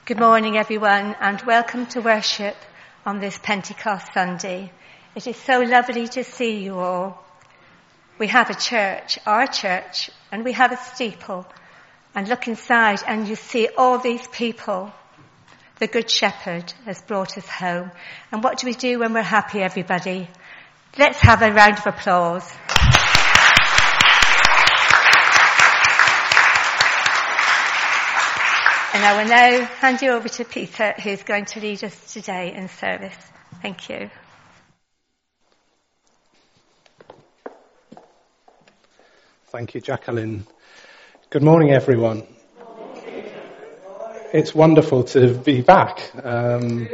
Good morning, everyone, and welcome to worship on this Pentecost Sunday. It is so lovely to see you all. We have a church, our church, and we have a steeple. And look inside and you see all these people. The Good Shepherd has brought us home. And what do we do when we're happy, everybody? Let's have a round of applause. And I will now hand you over to Peter, who's going to lead us today in service. Thank you. Thank you, Jacqueline. Good morning, everyone. It's wonderful to be back. And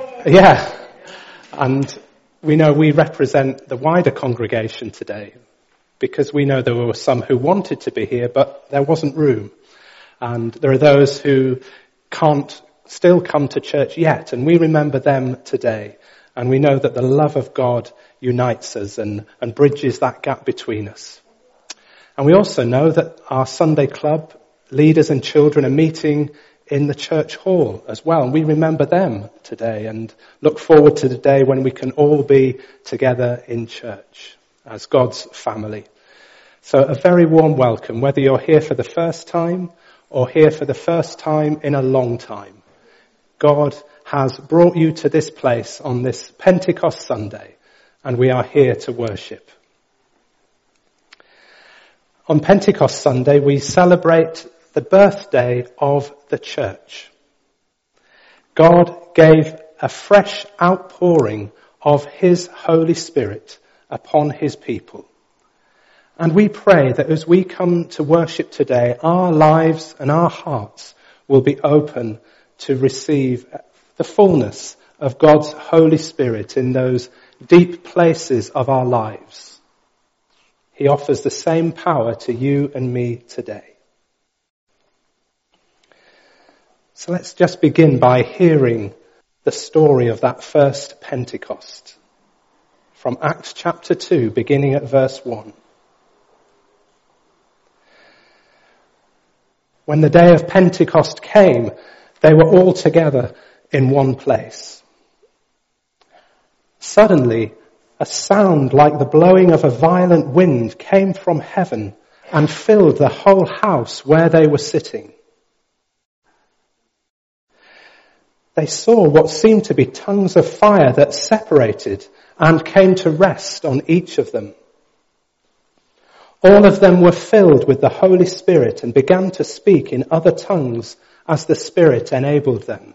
we know we represent the wider congregation today because we know there were some who wanted to be here, but there wasn't room. And there are those who can't still come to church yet, and we remember them today. And we know that the love of God unites us and bridges that gap between us. And we also know that our Sunday club leaders and children are meeting in the church hall as well. And we remember them today and look forward to the day when we can all be together in church as God's family. So a very warm welcome, whether you're here for the first time or here for the first time in a long time. God has brought you to this place on this Pentecost Sunday, and we are here to worship. On Pentecost Sunday, we celebrate the birthday of the church. God gave a fresh outpouring of His Holy Spirit upon His people. And we pray that as we come to worship today, our lives and our hearts will be open to receive the fullness of God's Holy Spirit in those deep places of our lives. He offers the same power to you and me today. So let's just begin by hearing the story of that first Pentecost. From Acts chapter 2, beginning at verse 1. When the day of Pentecost came, they were all together in one place. Suddenly, a sound like the blowing of a violent wind came from heaven and filled the whole house where they were sitting. They saw what seemed to be tongues of fire that separated and came to rest on each of them. All of them were filled with the Holy Spirit and began to speak in other tongues as the Spirit enabled them.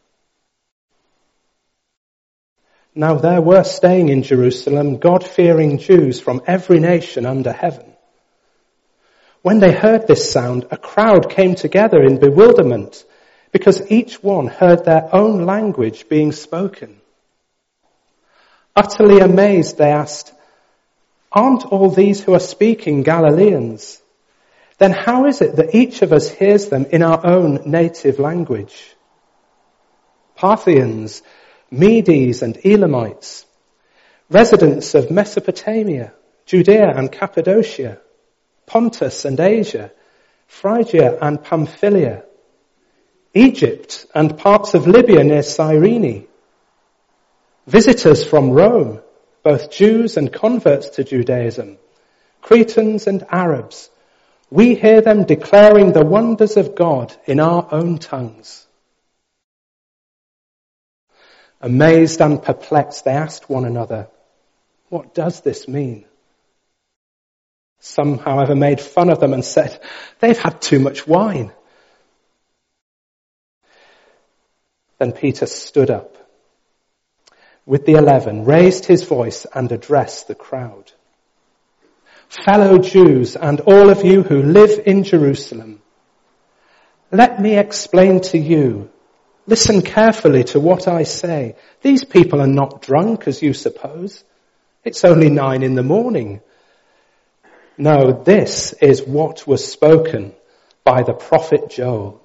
Now there were staying in Jerusalem God-fearing Jews from every nation under heaven. When they heard this sound, a crowd came together in bewilderment because each one heard their own language being spoken. Utterly amazed, they asked, "Aren't all these who are speaking Galileans? Then how is it that each of us hears them in our own native language? Parthians, Medes and Elamites, residents of Mesopotamia, Judea and Cappadocia, Pontus and Asia, Phrygia and Pamphylia, Egypt and parts of Libya near Cyrene, visitors from Rome, both Jews and converts to Judaism, Cretans and Arabs, we hear them declaring the wonders of God in our own tongues." Amazed and perplexed, they asked one another, "What does this mean?" Some, however, made fun of them and said, "They've had too much wine." Then Peter stood up with the 11, raised his voice and addressed the crowd. "Fellow Jews and all of you who live in Jerusalem, let me explain to you. Listen carefully to what I say. These people are not drunk as you suppose. It's only 9 a.m. No, this is what was spoken by the prophet Joel.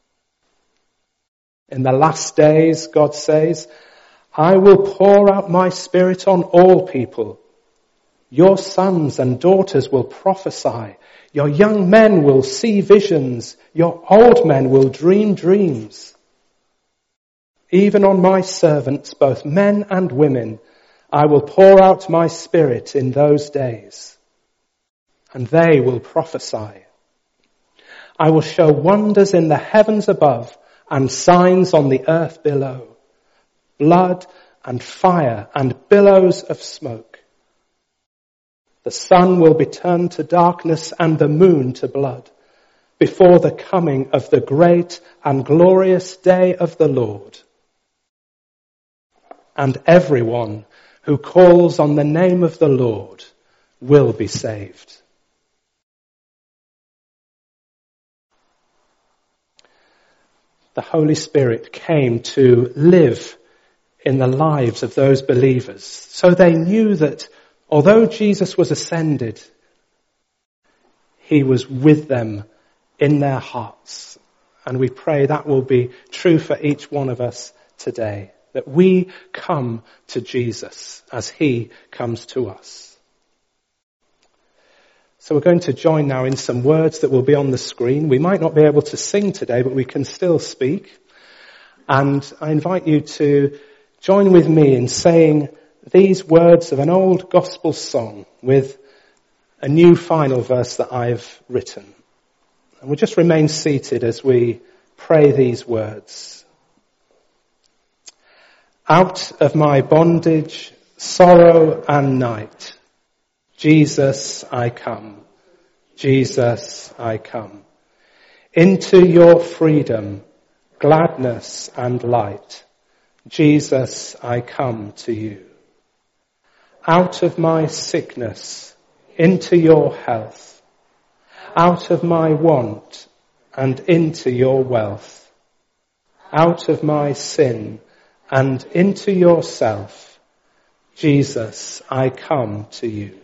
In the last days, God says, I will pour out my Spirit on all people. Your sons and daughters will prophesy. Your young men will see visions. Your old men will dream dreams. even on my servants, both men and women, I will pour out my Spirit in those days, and they will prophesy. I will show wonders in the heavens above and signs on the earth below, blood and fire and billows of smoke. The sun will be turned to darkness and the moon to blood before the coming of the great and glorious day of the Lord. And everyone who calls on the name of the Lord will be saved. The Holy Spirit came to live in the lives of those believers. So they knew that although Jesus was ascended, he was with them in their hearts. And we pray that will be true for each one of us today, that we come to Jesus as he comes to us. So we're going to join now in some words that will be on the screen. We might not be able to sing today, but we can still speak. And I invite you to join with me in saying these words of an old gospel song with a new final verse that I've written. And we'll just remain seated as we pray these words. Out of my bondage, sorrow and night, Jesus, I come. Jesus, I come. Into your freedom, gladness and light. Jesus, I come to you. Out of my sickness, into your health. Out of my want and into your wealth. Out of my sin and into yourself. Jesus, I come to you.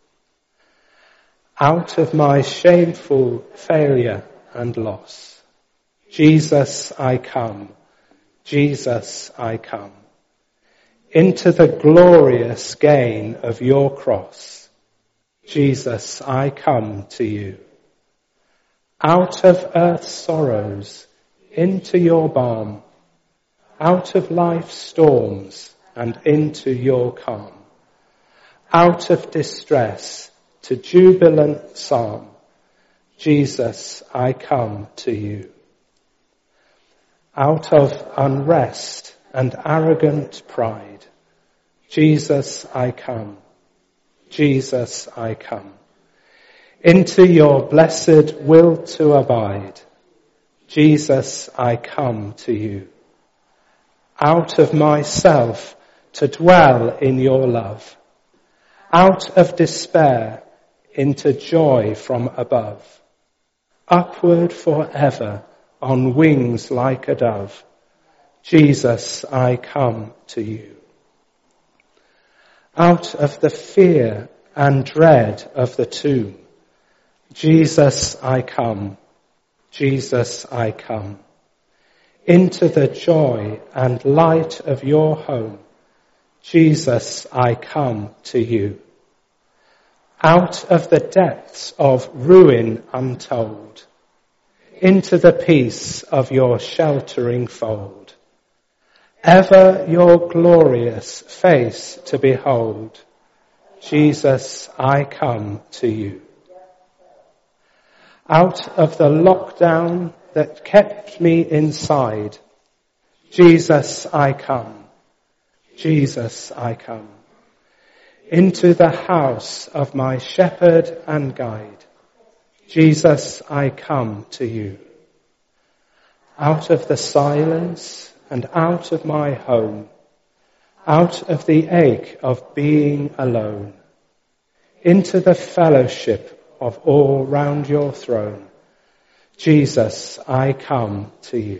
Out of my shameful failure and loss. Jesus, I come. Jesus, I come. Into the glorious gain of your cross. Jesus, I come to you. Out of earth's sorrows, into your balm. Out of life's storms and into your calm. Out of distress to jubilant psalm. Jesus, I come to you. Out of unrest and arrogant pride. Jesus, I come. Jesus, I come. Into your blessed will to abide. Jesus, I come to you. Out of myself to dwell in your love. Out of despair into joy from above. Upward forever on wings like a dove. Jesus, I come to you. Out of the fear and dread of the tomb. Jesus, I come. Jesus, I come. Into the joy and light of your home. Jesus, I come to you. Out of the depths of ruin untold, into the peace of your sheltering fold, ever your glorious face to behold. Jesus, I come to you. Out of the lockdown that kept me inside, Jesus, I come. Jesus, I come. Into the house of my shepherd and guide. Jesus, I come to you. Out of the silence and out of my home. Out of the ache of being alone. Into the fellowship of all round your throne. Jesus, I come to you.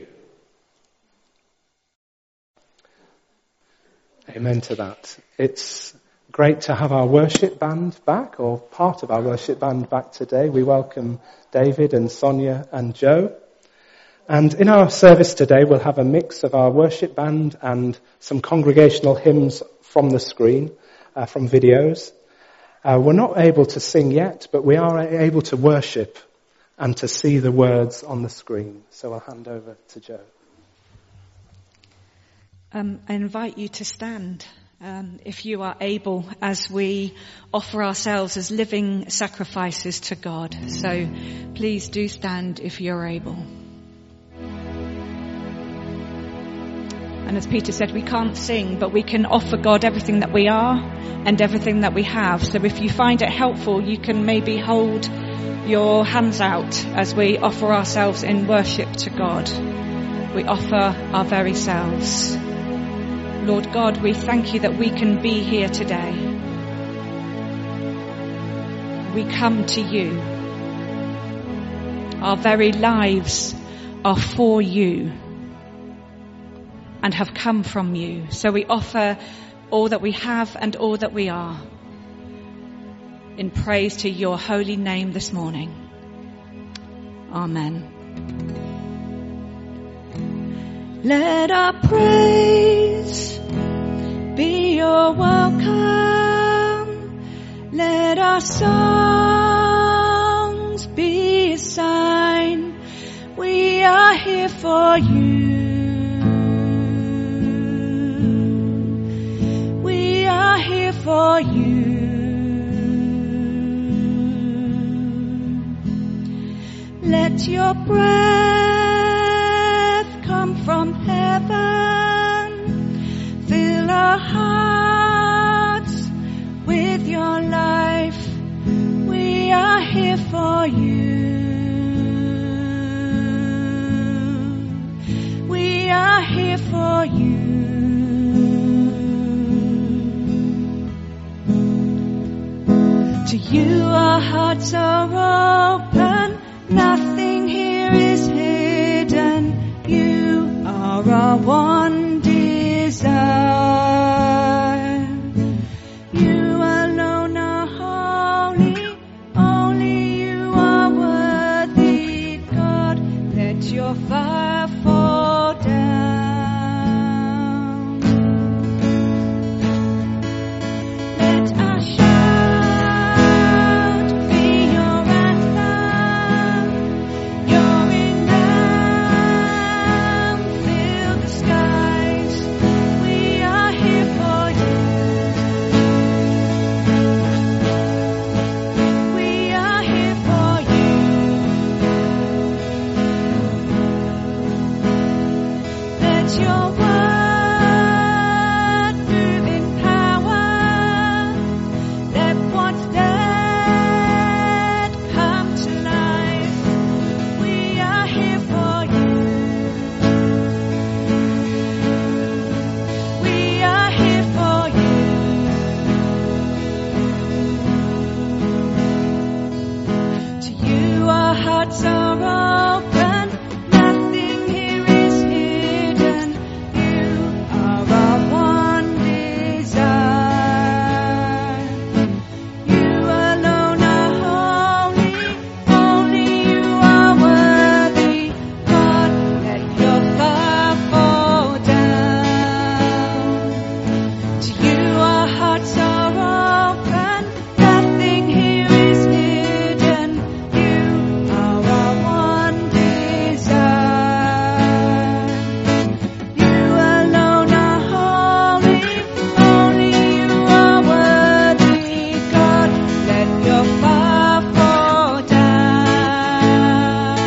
Amen to that. It's great to have our worship band back, or part of our worship band back today. We welcome David and Sonia and Joe. And in our service today, we'll have a mix of our worship band and some congregational hymns from the screen, from videos. We're not able to sing yet, but we are able to worship and to see the words on the screen. So I'll hand over to Joe. I invite you to stand, if you are able, as we offer ourselves as living sacrifices to God. So please do stand if you're able. And as Peter said, we can't sing, but we can offer God everything that we are and everything that we have. So if you find it helpful, you can maybe hold your hands out as we offer ourselves in worship to God. We offer our very selves. Lord God, we thank you that we can be here today. We come to you. Our very lives are for you and have come from you. So we offer all that we have and all that we are in praise to your holy name this morning. Amen. Let our praise be your welcome. Let our songs be a sign we are here for you. We are here for you. Let your breath come from heaven. Fill our hearts with your life. We are here for you. We are here for you. To you our hearts are open. Nothing here is hidden. You are our one desire. You alone are holy. Only you are worthy, God. Let your fire fall down. Let our shout be your anthem. Your anthem fill the skies. We are here for you. We are here for you. Let your word move in power. Let what's dead come to life. We are here for you. We are here for you. To you our hearts are open. Nothing here is hidden. You are our one desire. You alone are holy. Only you are worthy, God. Let your fire fall down. To you our hearts are open. Nothing here is hidden. You are our one desire. You alone are holy. Only you are worthy, God. Let your fire fall down.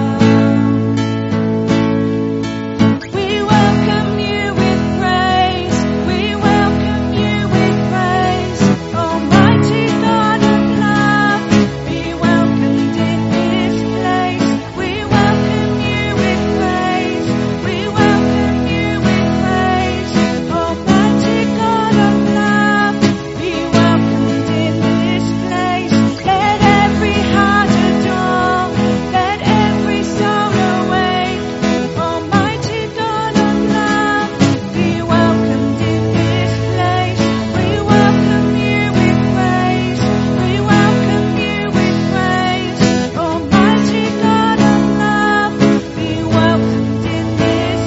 We welcome you with praise. We welcome you with praise. Almighty God of love, be welcomed in this place. We welcome you with praise. We welcome you with praise. Almighty God of love, be welcomed in this place. Let every heart adore. Let every soul awake. Almighty God of love, be welcomed in this place. We welcome you with praise. We welcome you with praise. Almighty God of love, be welcomed in this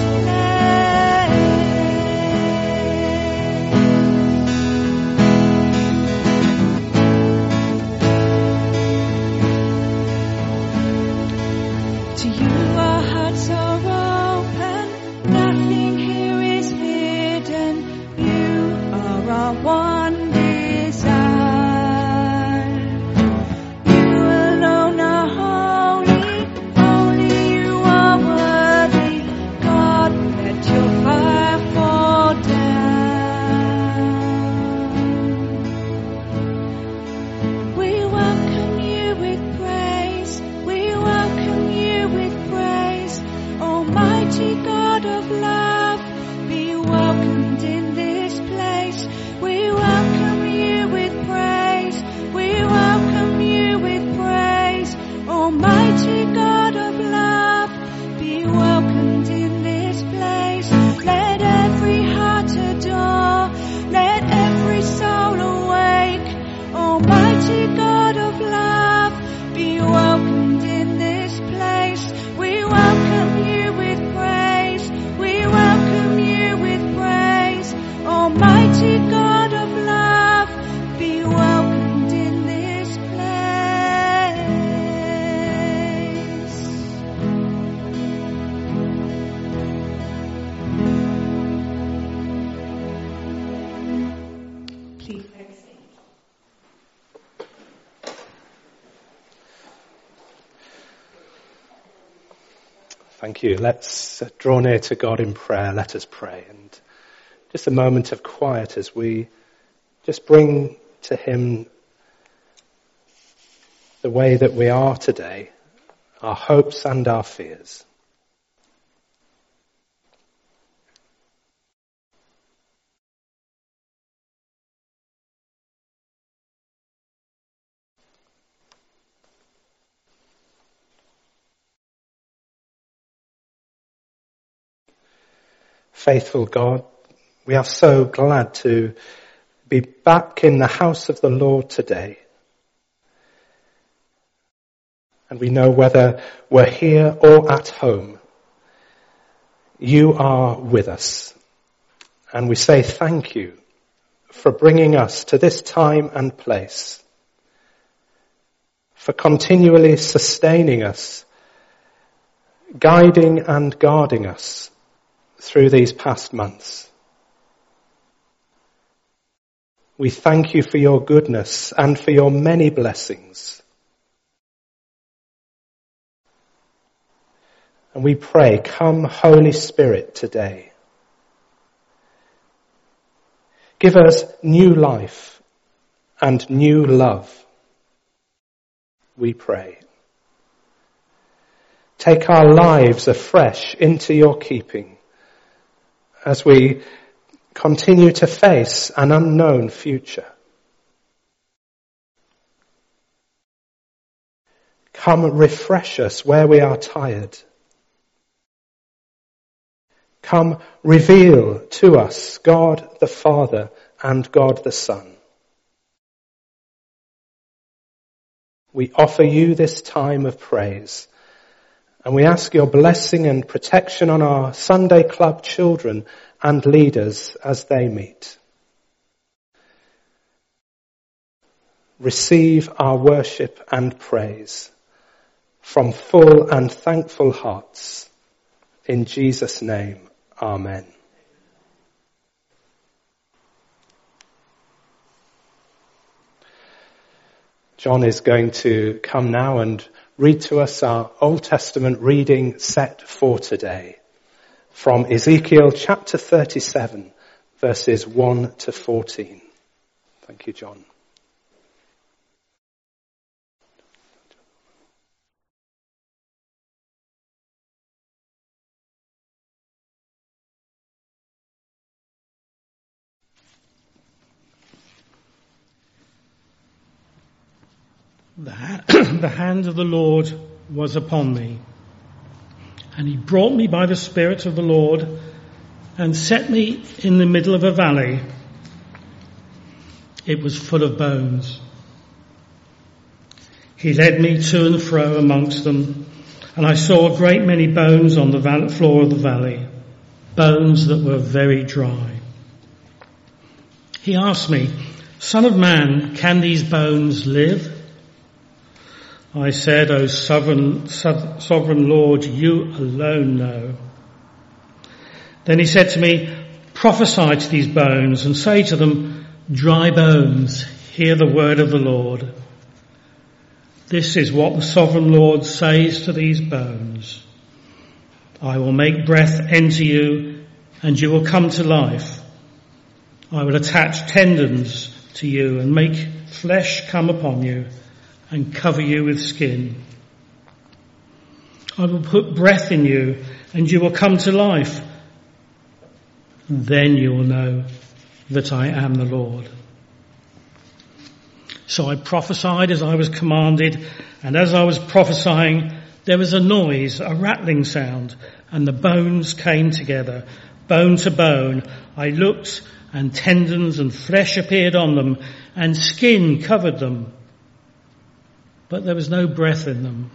place. To you our hearts are open. Nothing here is hidden. welcomed in this place. Let every heart adore, let every soul awake. Almighty God of love, be welcomed in this place. We welcome you with praise. We welcome you with praise. Almighty God of love, be welcomed in this place. Please take a seat. Thank you. Let's draw near to God in prayer. Let us pray. And just a moment of quiet as we just bring to him the way that we are today, our hopes and our fears. Faithful God, we are so glad to be back in the house of the Lord today. And we know whether we're here or at home, you are with us. And we say thank you for bringing us to this time and place, for continually sustaining us, guiding and guarding us through these past months. We thank you for your goodness and for your many blessings. And we pray, come Holy Spirit today. Give us new life and new love, we pray. Take our lives afresh into your keeping as we continue to face an unknown future. Come refresh us where we are tired. Come reveal to us God the Father and God the Son. We offer you this time of praise, and we ask your blessing and protection on our Sunday Club children and leaders as they meet. Receive our worship and praise from full and thankful hearts. In Jesus' name, amen. John is going to come now and read to us our Old Testament reading set for today from Ezekiel chapter 37, verses 1 to 14. Thank you, John. The hand of the Lord was upon me, and he brought me by the Spirit of the Lord and set me in the middle of a valley. It was full of bones. He led me to and fro amongst them, and I saw a great many bones on the floor of the valley, bones that were very dry. He asked me, Son of man, can these bones live? I said, O sovereign Lord, you alone know. Then he said to me, prophesy to these bones and say to them, dry bones, hear the word of the Lord. This is what the sovereign Lord says to these bones. I will make breath enter you, and you will come to life. I will attach tendons to you and make flesh come upon you and cover you with skin. I will put breath in you, and you will come to life. Then you will know that I am the Lord. So I prophesied as I was commanded, and as I was prophesying, there was a noise, a rattling sound, and the bones came together, bone to bone. I looked, and tendons and flesh appeared on them, and skin covered them. But there was no breath in them.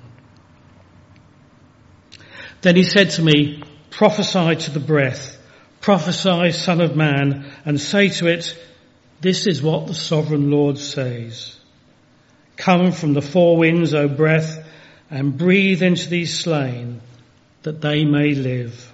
Then he said to me, prophesy to the breath, prophesy, Son of Man, and say to it, this is what the Sovereign Lord says. Come from the four winds, O breath, and breathe into these slain, that they may live.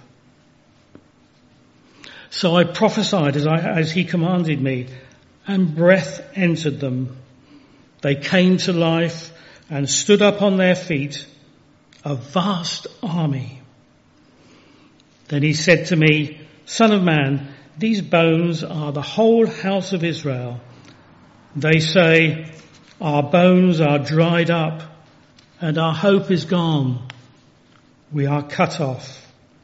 So I prophesied as he commanded me, and breath entered them. They came to life and stood up on their feet, a vast army. Then he said to me, Son of man, these bones are the whole house of Israel. They say, our bones are dried up, and our hope is gone. We are cut off.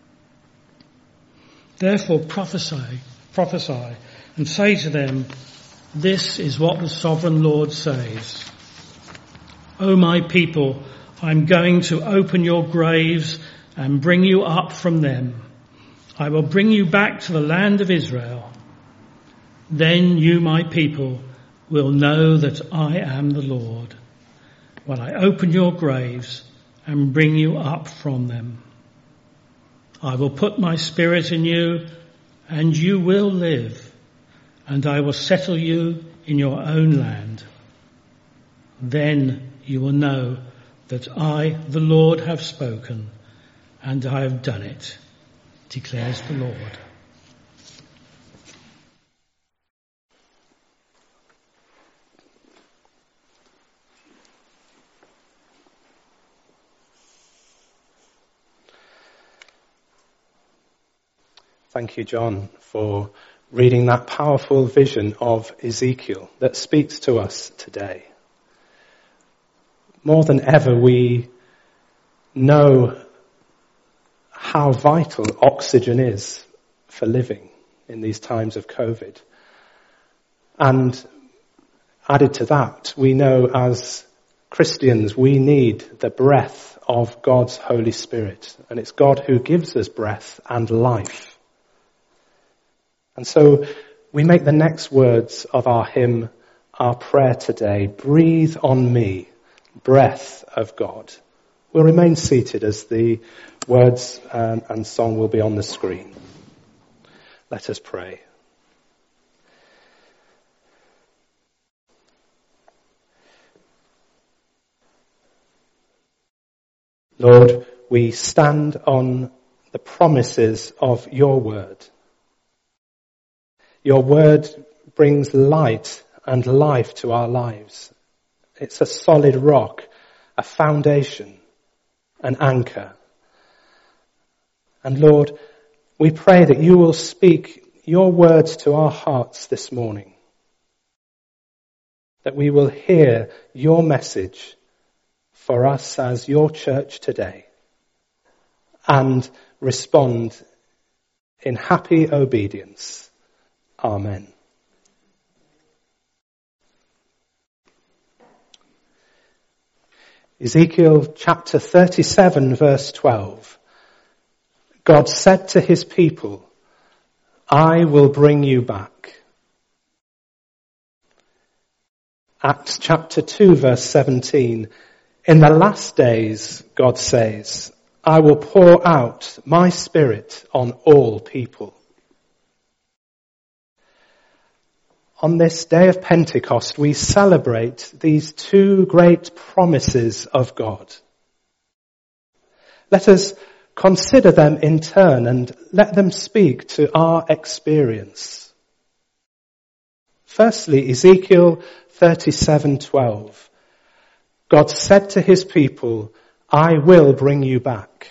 Therefore prophesy, and say to them, this is what the Sovereign Lord says. O my people, I'm going to open your graves and bring you up from them. I will bring you back to the land of Israel. Then you, my people, will know that I am the Lord, when I open your graves and bring you up from them. I will put my spirit in you, and you will live, and I will settle you in your own land. Then you will know that I, the Lord, have spoken, and I have done it, declares the Lord. Thank you, John, for reading that powerful vision of Ezekiel that speaks to us today. More than ever, we know how vital oxygen is for living in these times of COVID. And added to that, we know as Christians, we need the breath of God's Holy Spirit. And it's God who gives us breath and life. And so we make the next words of our hymn our prayer today. Breathe on me, breath of God. We'll remain seated as the words and song will be on the screen. Let us pray. Lord, we stand on the promises of your word. Your word brings light and life to our lives. It's a solid rock, a foundation, an anchor. And Lord, we pray that you will speak your words to our hearts this morning. That we will hear your message for us as your church today and respond in happy obedience. Amen. Ezekiel chapter 37 verse 12. God said to his people, I will bring you back. Acts chapter 2 verse 17. In the last days, God says, I will pour out my spirit on all people. On this day of Pentecost, we celebrate these two great promises of God. Let us consider them in turn and let them speak to our experience. Firstly, Ezekiel 37:12. God said to his people, I will bring you back.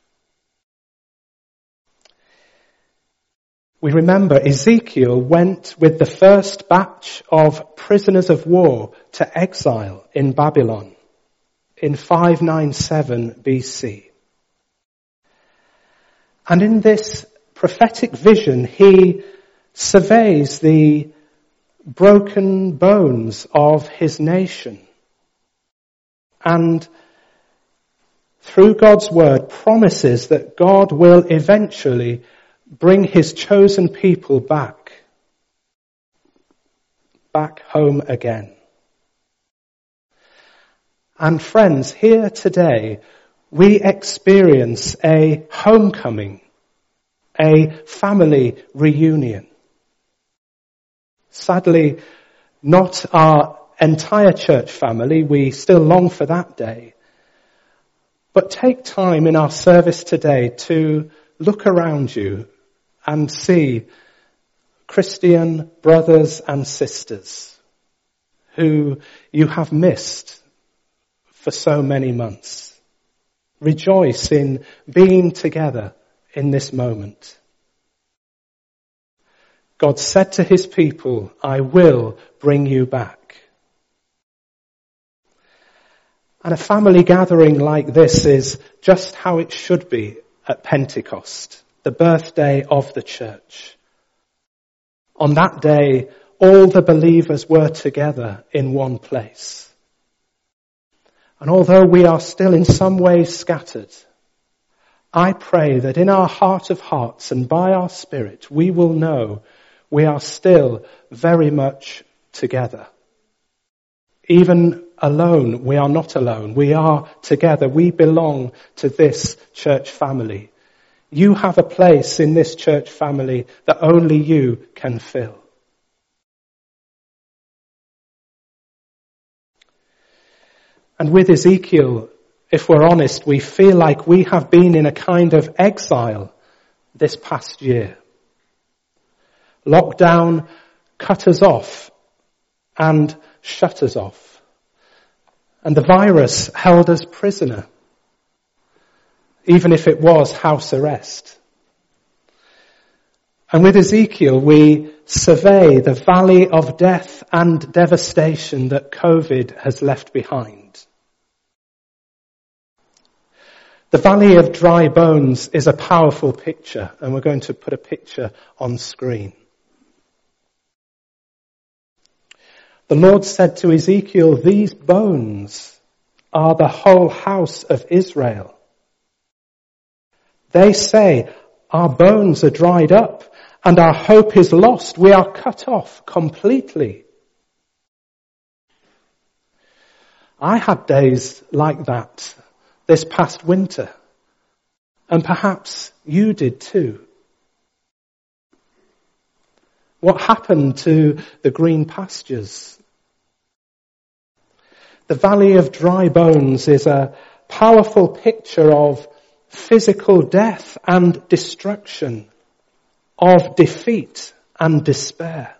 We remember Ezekiel went with the first batch of prisoners of war to exile in Babylon in 597 BC. And in this prophetic vision, he surveys the broken bones of his nation and through God's word, promises that God will eventually bring his chosen people back home again. And friends, here today, we experience a homecoming, a family reunion. Sadly, not our entire church family. We still long for that day. But take time in our service today to look around you and see Christian brothers and sisters who you have missed for so many months. Rejoice in being together in this moment. God said to his people, I will bring you back. And a family gathering like this is just how it should be at Pentecost, the birthday of the church. On that day, all the believers were together in one place. And although we are still in some ways scattered, I pray that in our heart of hearts and by our Spirit, we will know we are still very much together. Even alone, we are not alone. We are together. We belong to this church family. You have a place in this church family that only you can fill. And with Ezekiel, if we're honest, we feel like we have been in a kind of exile this past year. Lockdown cut us off and shut us off. And the virus held us prisoner, even if it was house arrest. And with Ezekiel, we survey the valley of death and devastation that COVID has left behind. The valley of dry bones is a powerful picture, and we're going to put a picture on screen. The Lord said to Ezekiel, these bones are the whole house of Israel. They say, our bones are dried up and our hope is lost. We are cut off completely. I had days like that this past winter, and perhaps you did too. What happened to the green pastures? The valley of dry bones is a powerful picture of physical death and destruction, of defeat and despair.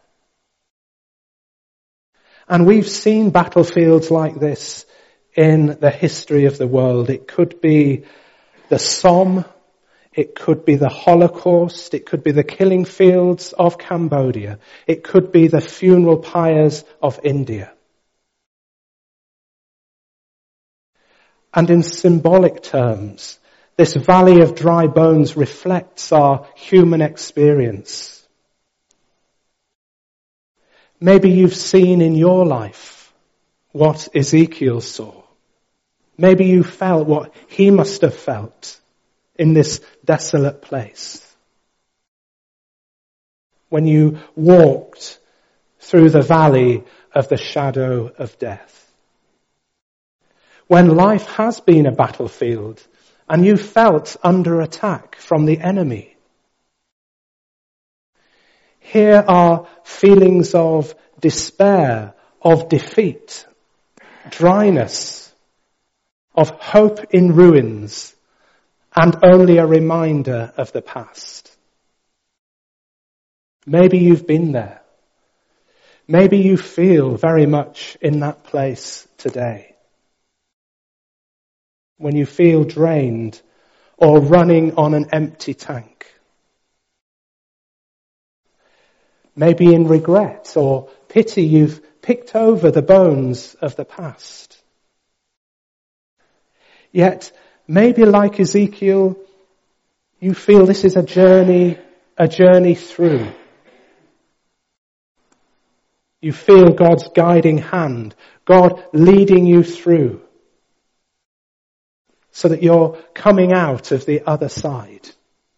And we've seen battlefields like this in the history of the world. It could be the Somme, it could be the Holocaust, it could be the killing fields of Cambodia, it could be the funeral pyres of India. And in symbolic terms, this valley of dry bones reflects our human experience. Maybe you've seen in your life what Ezekiel saw. Maybe you felt what he must have felt in this desolate place. When you walked through the valley of the shadow of death. When life has been a battlefield and you felt under attack from the enemy. Here are feelings of despair, of defeat, dryness, of hope in ruins, and only a reminder of the past. Maybe you've been there. Maybe you feel very much in that place today. When you feel drained or running on an empty tank. Maybe in regret or pity you've picked over the bones of the past. Yet, maybe like Ezekiel, you feel this is a journey through. You feel God's guiding hand, God leading you through. so that you're coming out of the other side,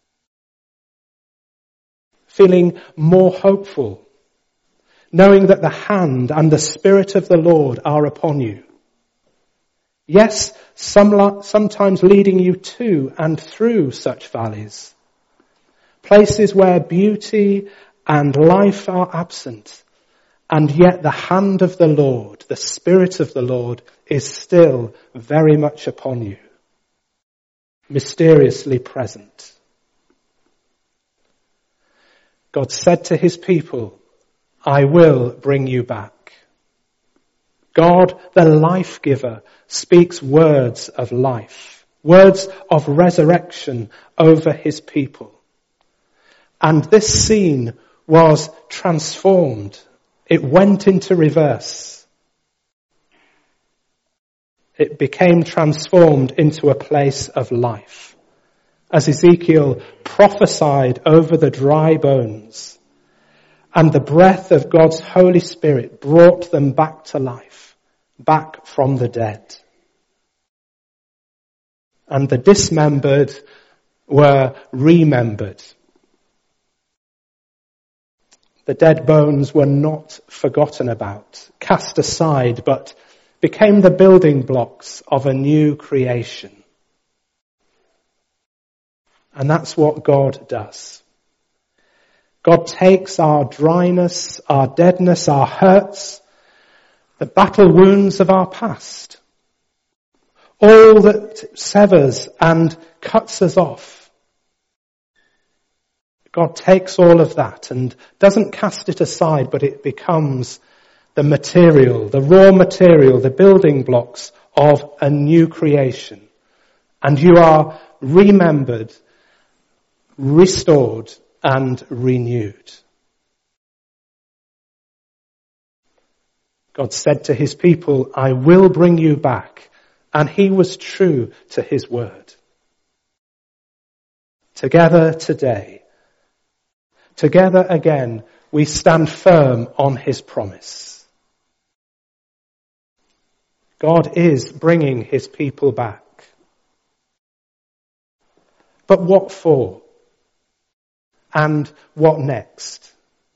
feeling more hopeful, knowing that the hand and the Spirit of the Lord are upon you. Yes, sometimes leading you to and through such valleys, places where beauty and life are absent, and yet the hand of the Lord, the Spirit of the Lord, is still very much upon you, mysteriously present. God said to his people, I will bring you back. God, the life giver, speaks words of life, words of resurrection over his people. And this scene was transformed. It went into reverse. It became transformed into a place of life. As Ezekiel prophesied over the dry bones, and the breath of God's Holy Spirit brought them back to life, back from the dead. And the dismembered were remembered. The dead bones were not forgotten about, cast aside, but became the building blocks of a new creation. And that's what God does. God takes our dryness, our deadness, our hurts, the battle wounds of our past, all that severs and cuts us off. God takes all of that and doesn't cast it aside, but it becomes the material, the raw material, the building blocks of a new creation. And you are remembered, restored, and renewed. God said to his people, I will bring you back. And he was true to his word. Together today, together again, we stand firm on his promise. God is bringing his people back. But what for? And what next?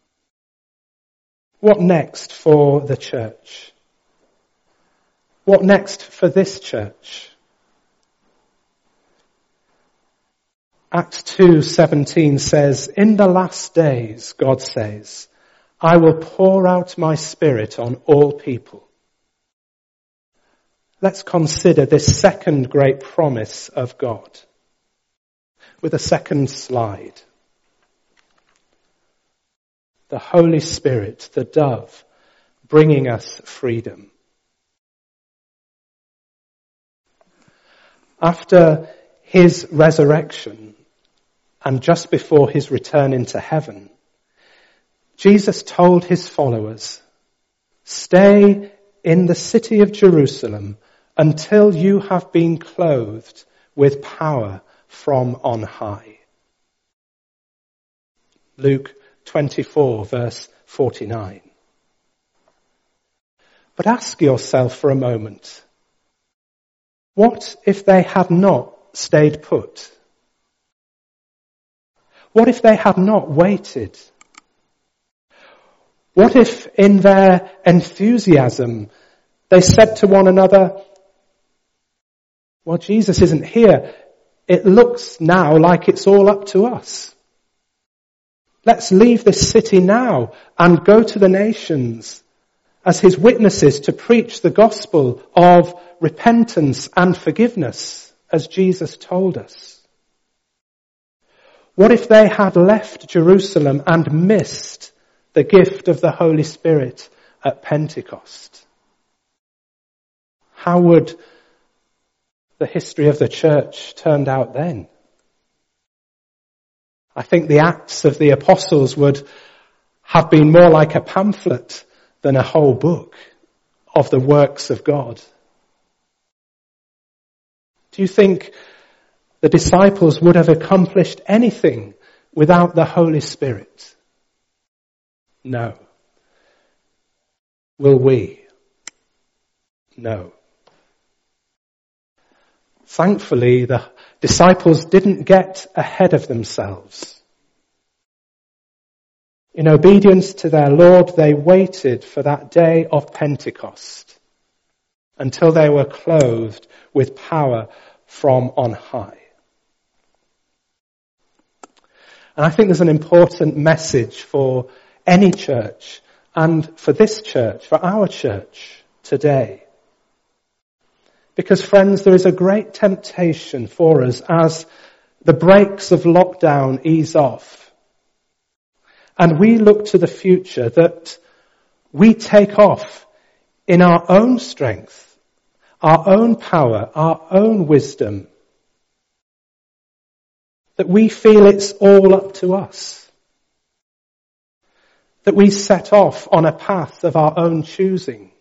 What next for the church? What next for this church? Acts 2:17 says, in the last days, God says, I will pour out my Spirit on all people. Let's consider this second great promise of God with a second slide. The Holy Spirit, the dove, bringing us freedom. After his resurrection and just before his return into heaven, Jesus told his followers, stay in the city of Jerusalem until you have been clothed with power from on high. Luke 24 verse 49. But ask yourself for a moment, what if they had not stayed put? What if they had not waited? What if in their enthusiasm they said to one another, well, Jesus isn't here. It looks now like it's all up to us. Let's leave this city now and go to the nations as his witnesses to preach the gospel of repentance and forgiveness, as Jesus told us. What if they had left Jerusalem and missed the gift of the Holy Spirit at Pentecost? How would the history of the church turned out then? I think the Acts of the Apostles would have been more like a pamphlet than a whole book of the works of God. Do you think the disciples would have accomplished anything without the Holy Spirit? No. Will we? No. Thankfully, the disciples didn't get ahead of themselves. In obedience to their Lord, they waited for that day of Pentecost until they were clothed with power from on high. And I think there's an important message for any church and for this church, for our church today. Because friends, there is a great temptation for us as the brakes of lockdown ease off and we look to the future that we take off in our own strength, our own power, our own wisdom, that we feel it's all up to us, that we set off on a path of our own choosing,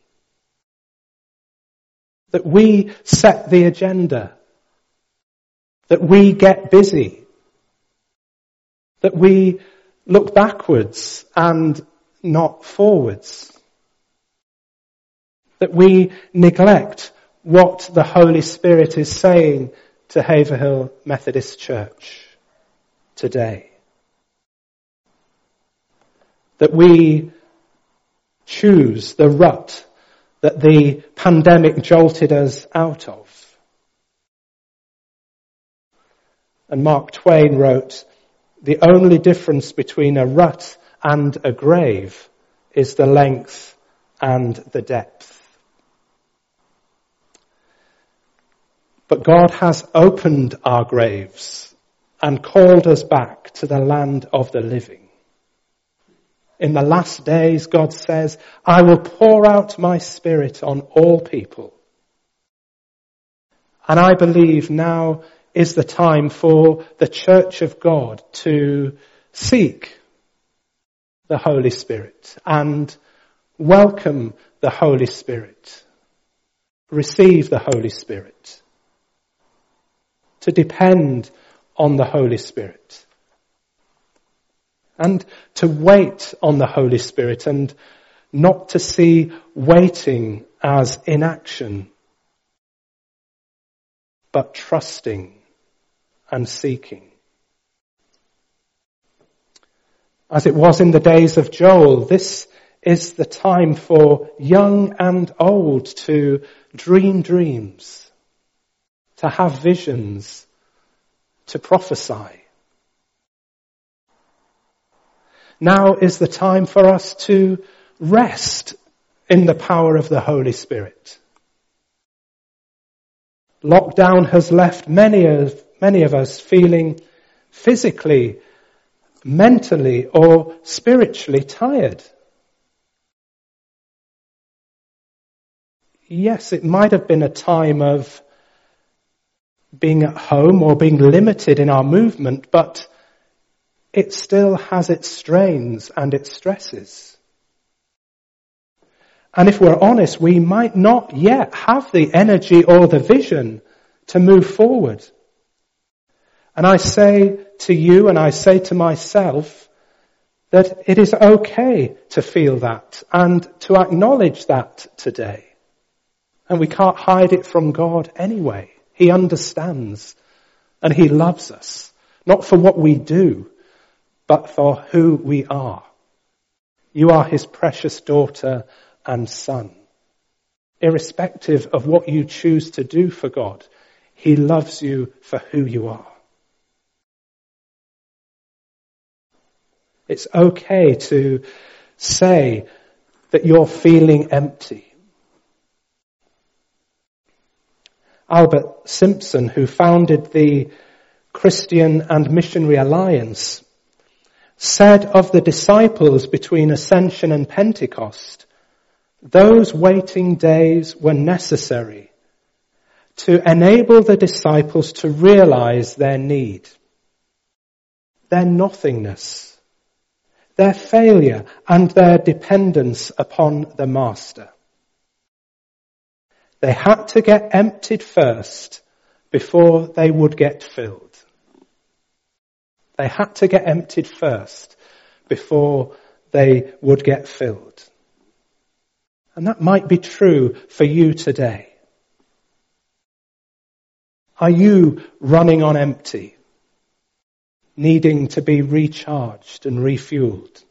that we set the agenda, that we get busy, that we look backwards and not forwards, that we neglect what the Holy Spirit is saying to Haverhill Methodist Church today. That we choose the rut that the pandemic jolted us out of. And Mark Twain wrote, "The only difference between a rut and a grave is the length and the depth." But God has opened our graves and called us back to the land of the living. In the last days, God says, "I will pour out my Spirit on all people." And I believe now is the time for the Church of God to seek the Holy Spirit and welcome the Holy Spirit, receive the Holy Spirit, to depend on the Holy Spirit, and to wait on the Holy Spirit and not to see waiting as inaction, but trusting and seeking. As it was in the days of Joel, this is the time for young and old to dream dreams, to have visions, to prophesy. Now is the time for us to rest in the power of the Holy Spirit. Lockdown has left many of us feeling physically, mentally, or spiritually tired. Yes, it might have been a time of being at home or being limited in our movement, but it still has its strains and its stresses. And if we're honest, we might not yet have the energy or the vision to move forward. And I say to you and I say to myself that it is okay to feel that and to acknowledge that today. And we can't hide it from God anyway. He understands and He loves us, not for what we do, but for who we are. You are His precious daughter and son. Irrespective of what you choose to do for God, He loves you for who you are. It's okay to say that you're feeling empty. Albert Simpson, who founded the Christian and Missionary Alliance, said of the disciples between Ascension and Pentecost, those waiting days were necessary to enable the disciples to realize their need, their nothingness, their failure, and their dependence upon the Master. They had to get emptied first before they would get filled. They had to get emptied first before they would get filled. And that might be true for you today. Are you running on empty, needing to be recharged and refueled?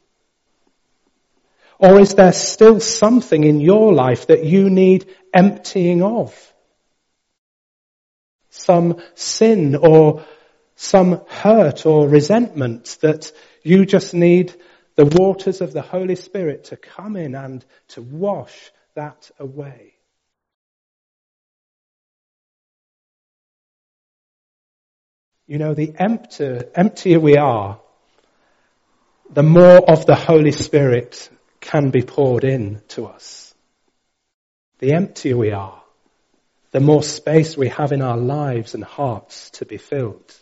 Or is there still something in your life that you need emptying of? Some sin or some hurt or resentment that you just need the waters of the Holy Spirit to come in and to wash that away. You know, the emptier we are, the more of the Holy Spirit can be poured in to us. The emptier we are, the more space we have in our lives and hearts to be filled.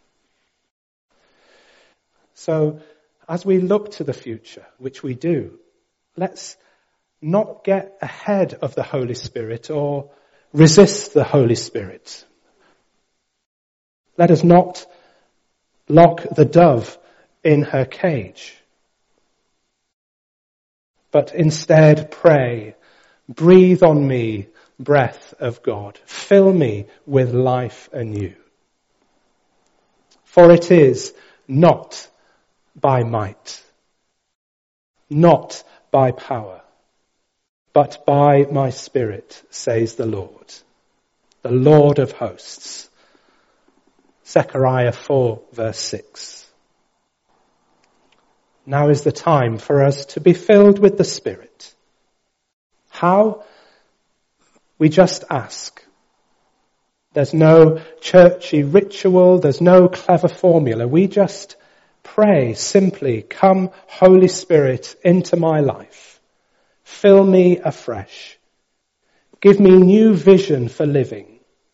So, as we look to the future, which we do, let's not get ahead of the Holy Spirit or resist the Holy Spirit. Let us not lock the dove in her cage, but instead pray, breathe on me, breath of God, fill me with life anew. For it is not by might, not by power, but by my Spirit, says the Lord of hosts. Zechariah 4 verse 6. Now is the time for us to be filled with the Spirit. How? We just ask. There's no churchy ritual, there's no clever formula. We just pray simply, come Holy Spirit into my life. Fill me afresh. Give me new vision for living.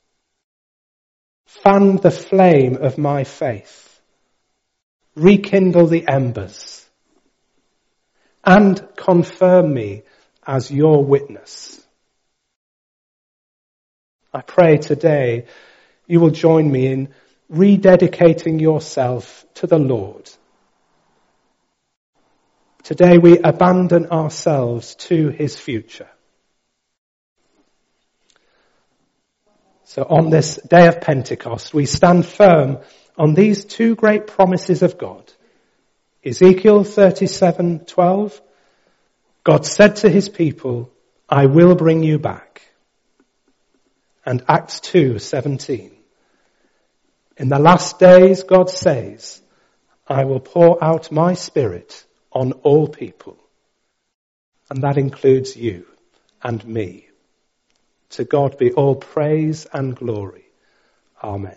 Fan the flame of my faith. Rekindle the embers. And confirm me as your witness. I pray today you will join me in rededicating yourself to the Lord. Today we abandon ourselves to his future. So on this day of Pentecost, we stand firm on these two great promises of God. Ezekiel 37:12, God said to his people, I will bring you back. And Acts 2:17, in the last days, God says, I will pour out my Spirit on all people. And that includes you and me. To God be all praise and glory. Amen.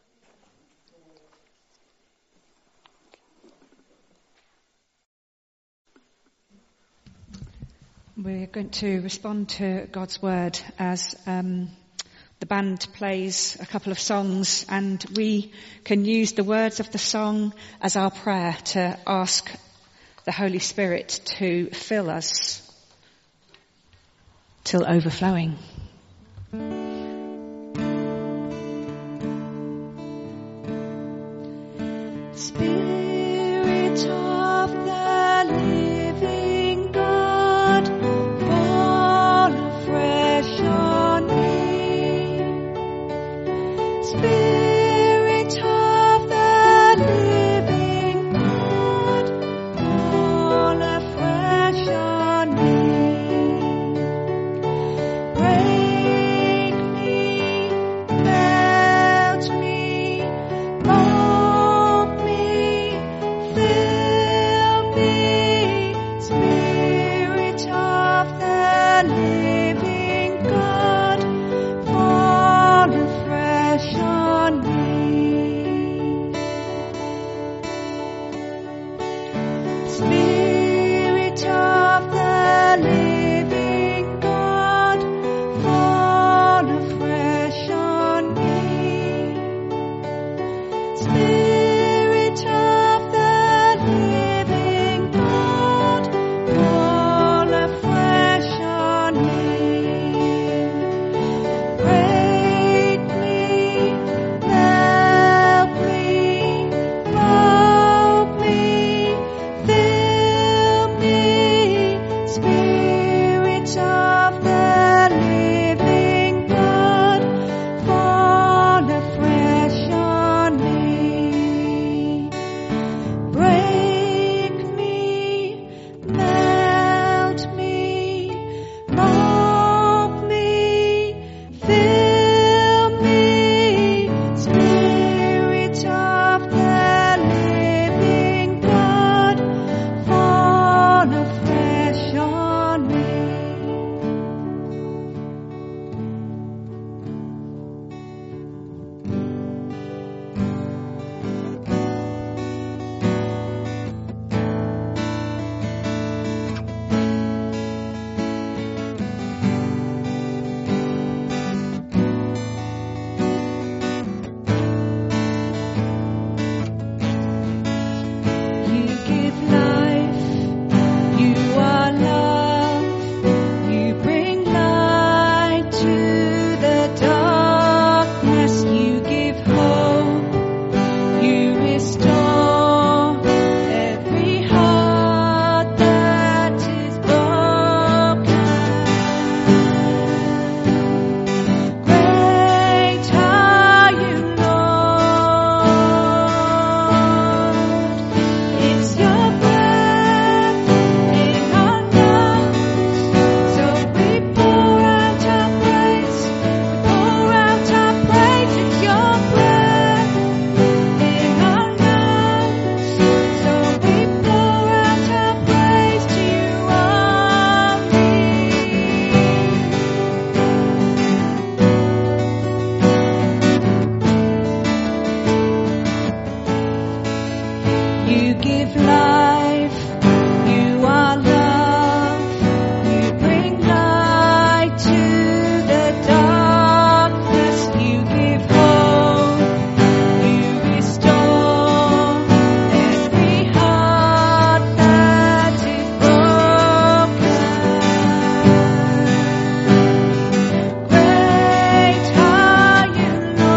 We're going to respond to God's word as the band plays a couple of songs, and we can use the words of the song as our prayer to ask the Holy Spirit to fill us till overflowing. Spirit of the living God, fall afresh on me. Spirit of the living God, fall afresh on me. Break me, melt me, mold me. You give life, you are love, you bring light to the darkness, you give hope, you restore every heart that is broken. Great are you,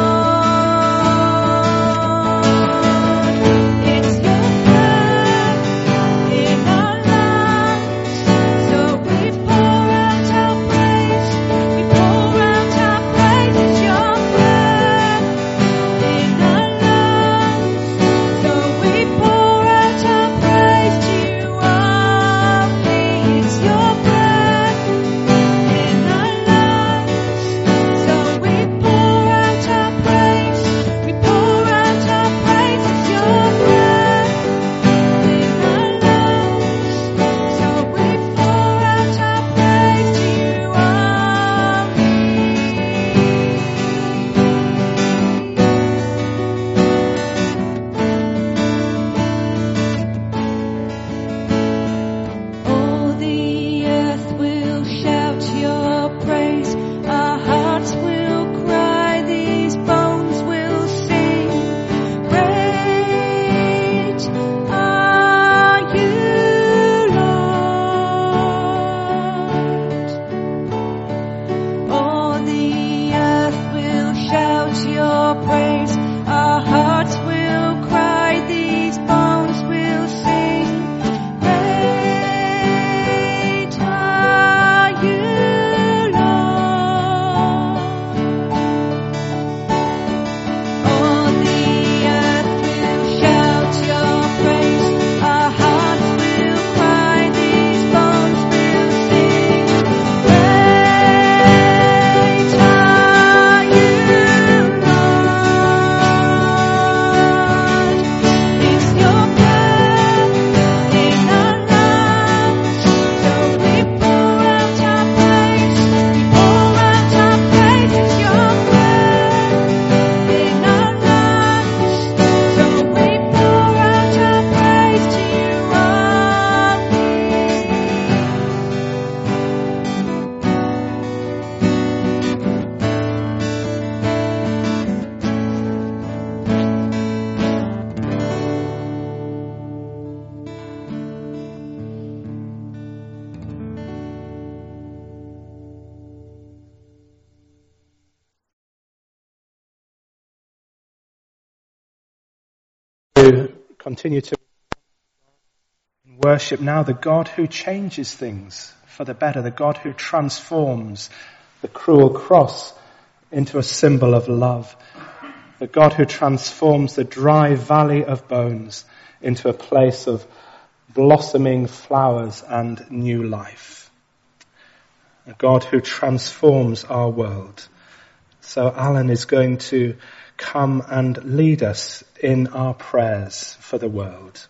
Lord. It's your breath in our lungs, so we pour out our praise. We pour out our praise. It's your breath in our lungs, so we pour out our praise to you only. It's your breath in our lungs, so we pour out our praise. We pour out our praise. It's your breath in our lungs, so we pour out our praise to you only. All the earth will shout your praise. Our hearts will cry. These bones will sing. Great are you, Lord. All the earth will shout your praise. Our hearts will cry. These bones will sing. Great are you, Lord. All the earth will shout your praise. Our hearts will cry. These bones will sing. Great are you, Lord. It's your breath in our lungs, so we pour out our praise. We pour out our praise. It's your breath in our lungs, so we pour out our praise to you To continue to worship now the God who changes things for the better, the God who transforms the cruel cross into a symbol of love, the God who transforms the dry valley of bones into a place of blossoming flowers and new life, a God who transforms our world. So Alan is going to come and lead us in our prayers for the world.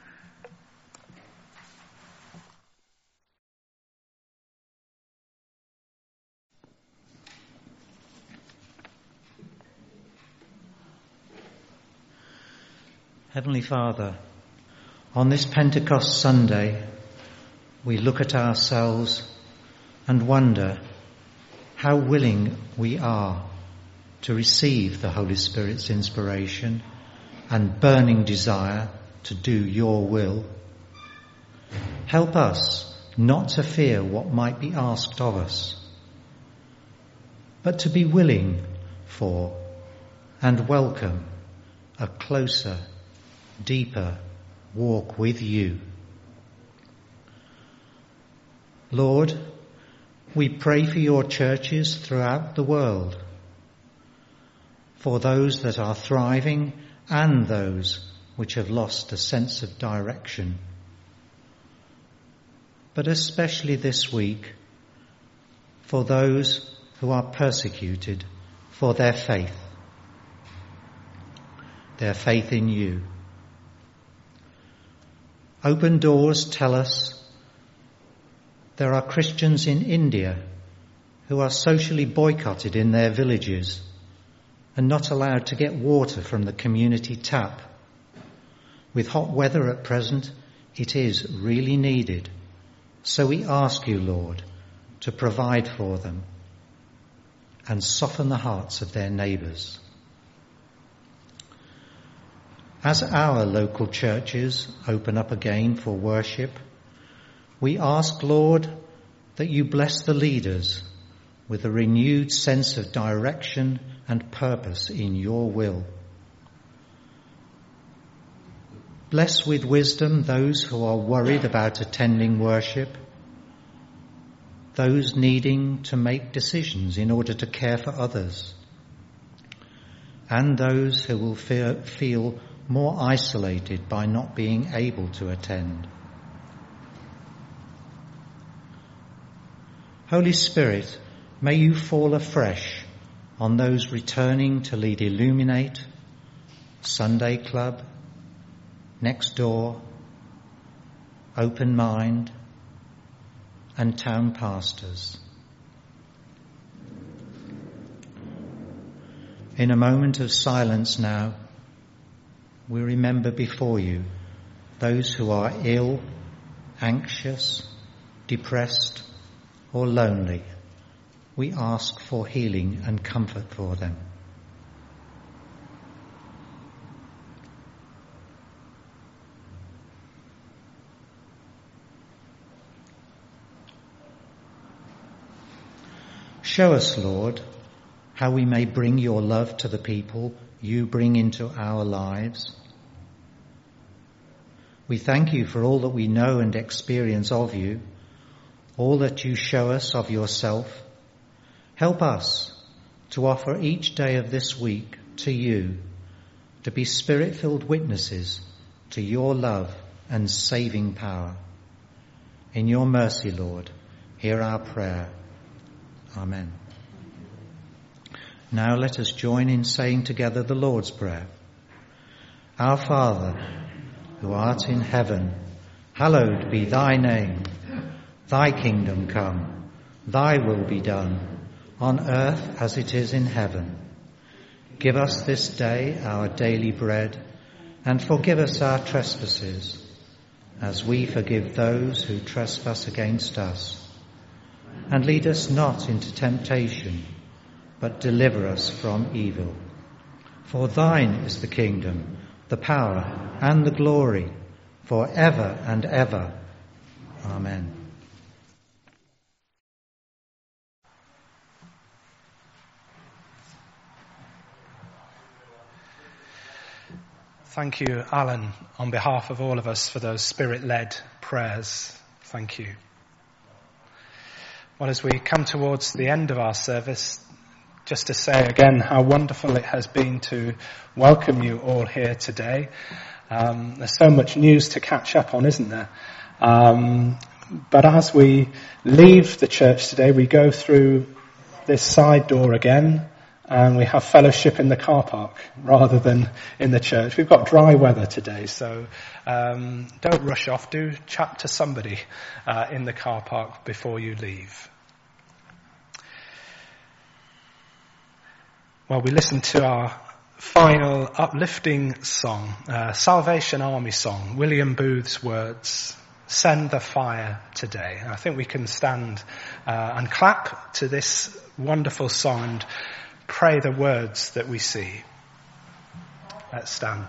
Heavenly Father, on this Pentecost Sunday, we look at ourselves and wonder how willing we are to receive the Holy Spirit's inspiration and burning desire to do your will. Help us not to fear what might be asked of us, but to be willing for and welcome a closer, deeper walk with you. Lord, we pray for your churches throughout the world, for those that are thriving and those which have lost a sense of direction. But especially this week, for those who are persecuted for their faith in you. Open Doors tell us there are Christians in India who are socially boycotted in their villages and not allowed to get water from the community tap. With hot weather at present, it is really needed. So we ask you, Lord, to provide for them and soften the hearts of their neighbours. As our local churches open up again for worship, we ask, Lord, that you bless the leaders with a renewed sense of direction and purpose in your will. Bless with wisdom those who are worried about attending worship, those needing to make decisions in order to care for others, and those who will feel more isolated by not being able to attend. Holy Spirit, may you fall afresh on those returning to lead Illuminate, Sunday Club, Next Door, Open Mind, and town pastors. In a moment of silence now, we remember before you those who are ill, anxious, depressed, or lonely. We ask for healing and comfort for them. Show us, Lord, how we may bring your love to the people you bring into our lives. We thank you for all that we know and experience of you, all that you show us of yourself. Help us to offer each day of this week to you, to be spirit-filled witnesses to your love and saving power. In your mercy, Lord, hear our prayer. Amen. Now let us join in saying together the Lord's Prayer. Our Father, who art in heaven, hallowed be thy name. Thy kingdom come, thy will be done, on earth as it is in heaven. Give us this day our daily bread, and forgive us our trespasses, as we forgive those who trespass against us. And lead us not into temptation, but deliver us from evil. For thine is the kingdom, the power, and the glory, for ever and ever. Amen. Thank you, Alan, on behalf of all of us for those spirit-led prayers. Thank you. Well, as we come towards the end of our service, just to say again how wonderful it has been to welcome you all here today. There's so much news to catch up on, isn't there? But as we leave the church today, we go through this side door again, and we have fellowship in the car park rather than in the church. We've got dry weather today, so don't rush off. Do chat to somebody in the car park before you leave. Well, we listen to our final uplifting song, Salvation Army song, William Booth's words, Send the Fire Today. And I think we can stand and clap to this wonderful song and pray the words that we see. Let's stand.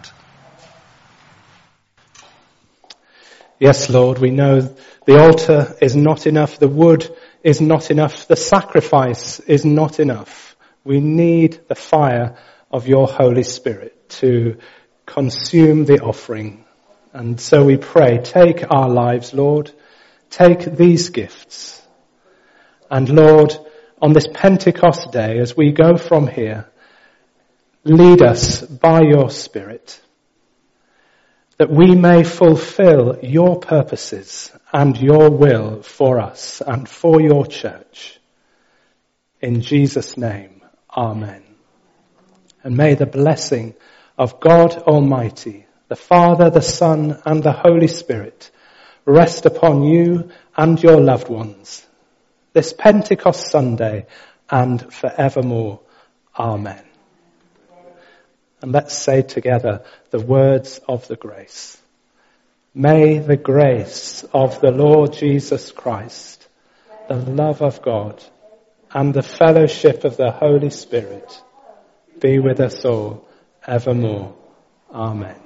Yes, Lord, we know the altar is not enough, the wood is not enough, the sacrifice is not enough. We need the fire of your Holy Spirit to consume the offering. And so we pray, take our lives, Lord, take these gifts. And Lord, on this Pentecost day, as we go from here, lead us by your Spirit, that we may fulfill your purposes and your will for us and for your church. In Jesus' name, amen. And may the blessing of God Almighty, the Father, the Son, and the Holy Spirit rest upon you and your loved ones this Pentecost Sunday and forevermore. Amen. And let's say together the words of the grace. May the grace of the Lord Jesus Christ, the love of God, and the fellowship of the Holy Spirit be with us all evermore. Amen.